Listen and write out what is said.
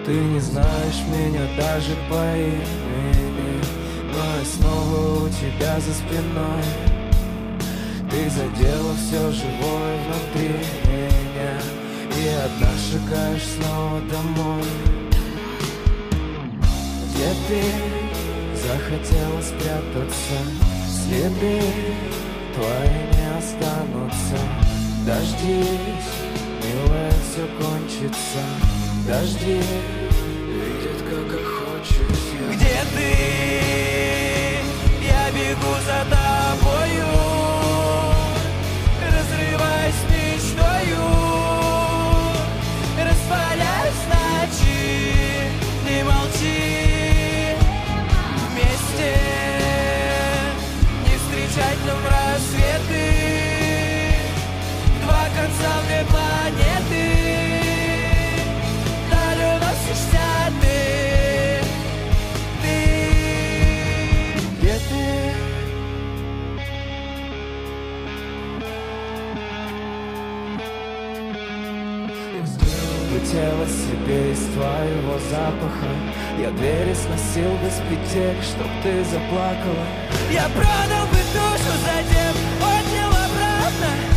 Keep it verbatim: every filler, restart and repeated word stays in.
Ты не знаешь меня даже по имени, но я снова у тебя за спиной. Ты задела все живое внутри меня, и одна шагаешь снова домой. Где ты захотела спрятаться, следы твои не останутся. Дождись, милая, все кончится. Дожди видят, как охочусь я. Где ты? Я бегу за тобою, разрываясь мечтою, распаляюсь ночи. Не молчи, вместе не встречать нам рассветы. Два конца, две планеты. Ты, ты, где ты? Я сделал бы тело себе из твоего запаха. Я двери сносил без петель, чтоб ты заплакала. Я продал бы душу, затем отнял обратно.